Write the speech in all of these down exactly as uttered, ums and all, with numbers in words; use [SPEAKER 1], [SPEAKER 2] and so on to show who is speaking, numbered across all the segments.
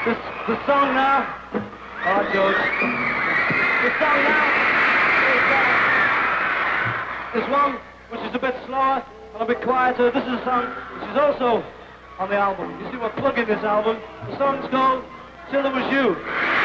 [SPEAKER 1] This, the song now, oh George, the song now is, uh, is one which is a bit slower and a bit quieter. This is a song which is also on the album. You see, we're plugging this album. The song's called Till It Was You.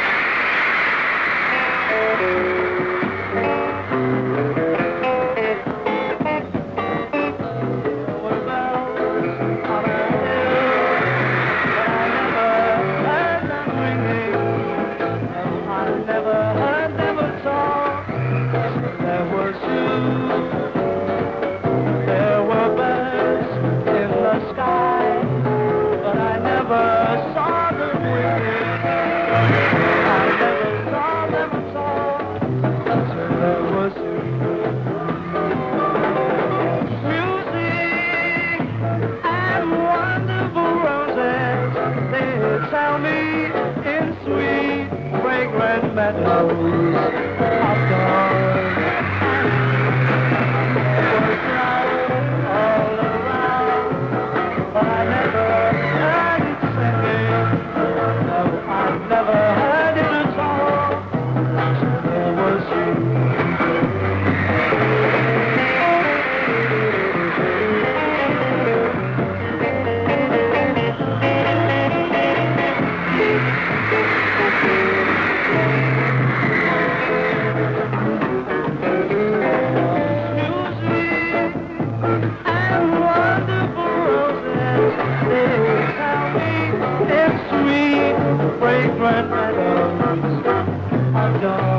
[SPEAKER 1] Tell me in sweet, fragrant meadows of dawn. Was right all around, but I never heard it singing. No, I never heard it at all. There was you. Fragrant meadows of dawn.